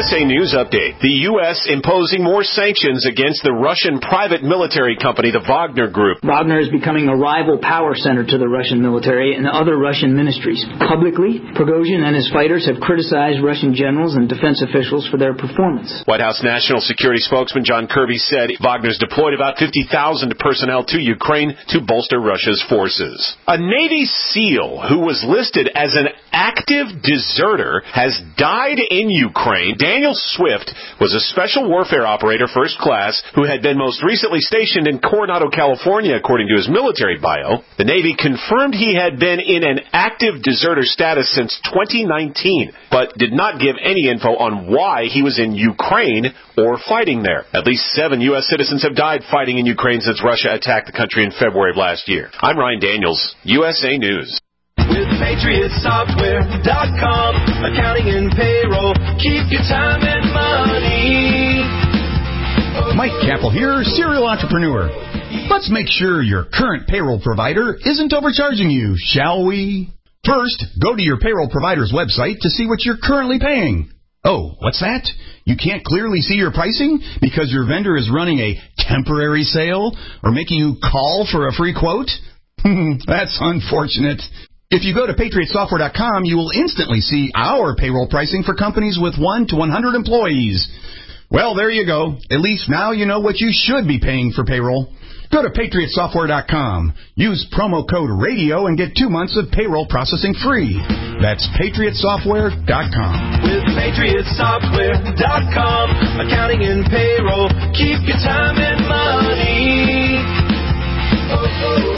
USA News Update. The U.S. imposing more sanctions against the Russian private military company, the Wagner Group. Wagner is becoming a rival power center to the Russian military and other Russian ministries. Publicly, Prigozhin and his fighters have criticized Russian generals and defense officials for their performance. White House National Security spokesman John Kirby said Wagner's deployed about 50,000 personnel to Ukraine to bolster Russia's forces. A Navy SEAL who was listed as an active deserter has died in Ukraine. Daniel Swift was a special warfare operator first class who had been most recently stationed in Coronado, California, according to his military bio. The Navy confirmed he had been in an active deserter status since 2019, but did not give any info on why he was in Ukraine or fighting there. At least 7 U.S. citizens have died fighting in Ukraine since Russia attacked the country in February of last year. I'm Ryan Daniels, USA News. With PatriotSoftware.com, accounting and payroll, keep your time and money. Mike Capel here, serial entrepreneur. Let's make sure your current payroll provider isn't overcharging you, shall we? First, go to your payroll provider's website to see what you're currently paying. Oh, what's that? You can't clearly see your pricing because your vendor is running a temporary sale or making you call for a free quote? That's unfortunate. If you go to PatriotSoftware.com, you will instantly see our payroll pricing for companies with 1 to 100 employees. Well, there you go. At least now you know what you should be paying for payroll. Go to PatriotSoftware.com. Use promo code RADIO and get 2 months of payroll processing free. That's PatriotSoftware.com. With PatriotSoftware.com, accounting and payroll, keep your time and money. Oh, oh.